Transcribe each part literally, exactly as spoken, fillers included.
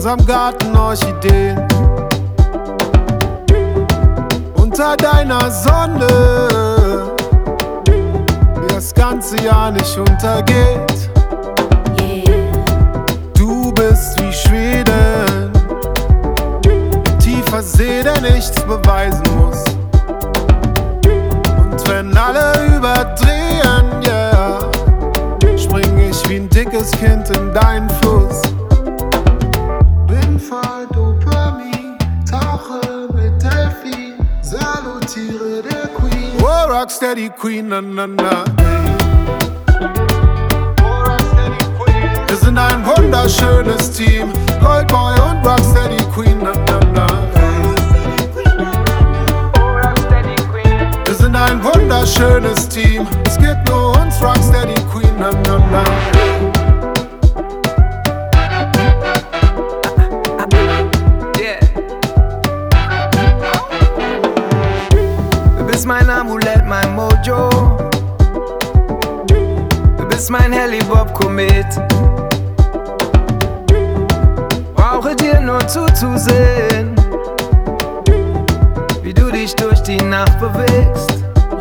unserem Garten Orchideen. Unter deiner Sonne, die das ganze Jahr nicht untergeht. Du bist wie Schweden, tiefer See, der nichts beweisen muss. Und wenn alle überdrehen, yeah, spring ich wie ein dickes Kind in deinen Fluss. Bin voll Dopamin, tauche mit Delphin, salutiere der Queen. Oh, Rocksteady Queen, na na na. Wir sind ein wunderschönes Team, Goldboy und Rocksteady Queen, na na na. Wir sind ein wunderschönes Team, es gibt nur uns, Rocksteady Queen, na na na. Du bist mein Amulett, mein Mojo. Du bist mein Heli-Bob-Komet. Brauche dir nur zuzusehen, wie du dich durch die Nacht bewegst.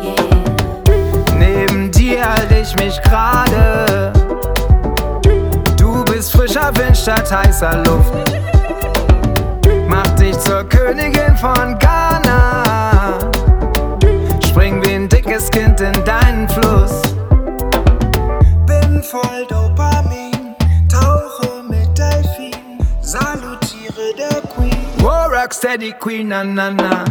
Neben dir halte ich mich gerade. Du bist frischer Wind statt heißer Luft. Mach dich zur Königin von Ghana. Spring wie ein dickes Kind in deinen Fluss. Bin voll Dopamin, tauche mit Delphin, salutiere der Queen. Oh, Rocksteady Queen, na na na.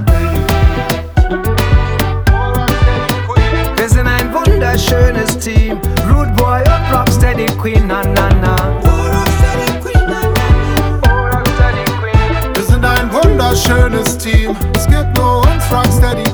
Wir sind ein wunderschönes Team, Rude Boy und Rocksteady Queen, na na na. Wir sind ein wunderschönes Team, es gibt nur uns, Rocksteady